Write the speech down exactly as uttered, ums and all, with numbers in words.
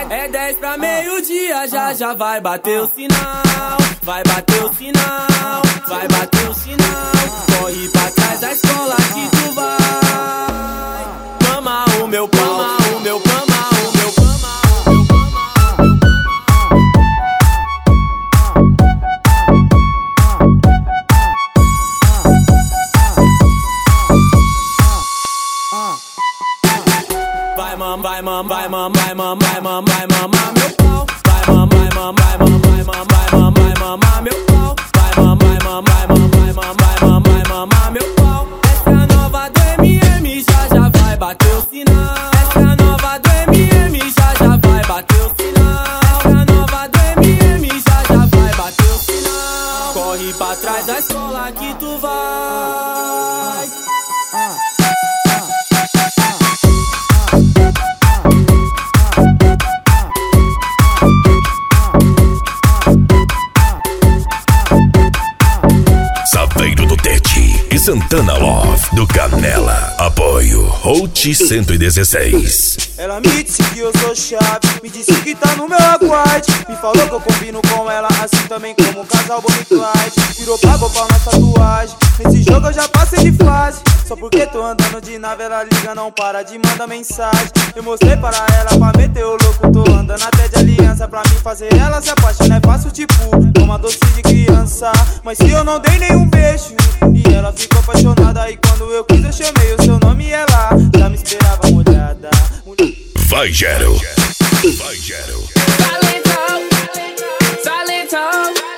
É dez pra meio-dia, já já vai bater o sinal. Vai bater o sinal, vai bater o sinal. Corre pra trás da escola que tu vai. Mama o meu pão, mama o meu pão, mama o meu pão. Vai mam, vai mam, vai mam, vai mam, vai mam, vai mamar meu pau. Vai mam, vai mam, vai mam, vai mam, vai mam, vai mamar meu pau. Vai mam, vai mam, vai mam, vai mam, vai mam, vai mamar meu pau. Essa é a nova do M M, já já vai bater o sinal. Essa é a nova do M M, já já vai bater o sinal. Essa é a nova do M M, já já vai bater o sinal. Corre pra trás da escola que tu vai. Saveiro do Tete e Santana Love do Canela. Apoio Hot cento e dezesseis. Ela me disse que eu sou chave, me disse que tá no meu aguarde. Me falou que eu combino com ela, assim também como um casal Bonnie Clyde. Virou pago pra nossa tatuagem, nesse jogo eu já passei de fase. Só porque tô andando de nave, ela liga, não para de mandar mensagem. Eu mostrei para ela pra meter o louco, tô andando até de aliança. Pra mim fazer ela se apaixonar é fácil tipo uma doce de criança. Mas se eu não dei nenhum beijo e ela ficou apaixonada, e quando eu quis eu chamei o seu nome e ela já me esperava molhada. Vai, Gero. Vai, Gero. Silent talk, silent talk.